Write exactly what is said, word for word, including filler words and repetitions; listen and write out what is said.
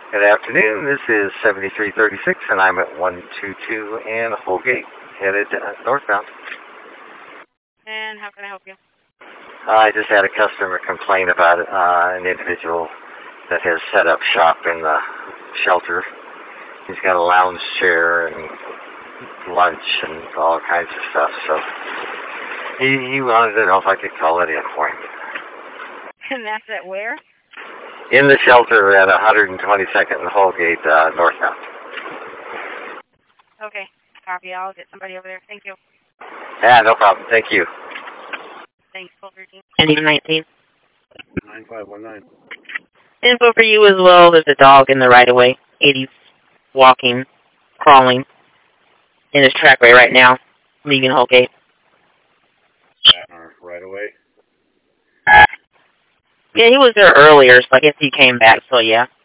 Good afternoon. This is seventy-three thirty-six, and I'm at one two two and Holgate, headed uh, northbound. And how can I help you? I just had a customer complain about uh, an individual that has set up shop in the shelter. He's got a lounge chair and lunch and all kinds of stuff. So he, he wanted to know if I could call it in for him. And that's at where? In the shelter at one twenty-second and Holgate, uh, northbound. Okay, copy. I'll get somebody over there. Thank you. Yeah, no problem. Thank you. Thanks, twelve thirteen. Ending nineteen. nine five one nine. Info for you as well. There's a dog in the right-of-way. eighties, walking, crawling, in his trackway right now, leaving Holgate. Right away. Yeah, he was there earlier, so I guess he came back, so yeah.